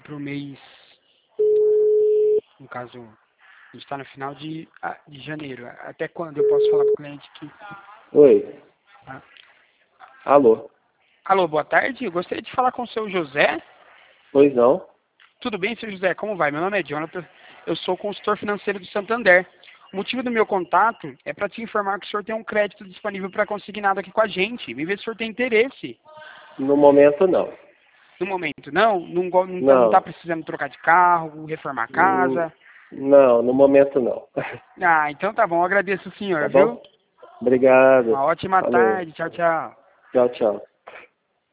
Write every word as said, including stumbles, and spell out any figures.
para o mês, no caso, a gente está no final de, ah, de janeiro. Até quando eu posso falar para o cliente que... Oi. Ah. Alô. Alô, boa tarde. Eu gostaria de falar com o seu José. Pois não. Tudo bem, seu José? Como vai? Meu nome é Jonathan. Eu sou consultor financeiro do Santander. O motivo do meu contato é para te informar que o senhor tem um crédito disponível para consignado aqui com a gente. Me ver se o senhor tem interesse. No momento, não. No momento, não? Não go- não tá, não tá Não. precisando trocar de carro, reformar a Hum, casa? Não, no momento, não. Ah, então tá bom. Eu agradeço o senhor, Tá viu? bom? Obrigado. Uma ótima Falou. tarde. Tchau, tchau. Tchau, tchau.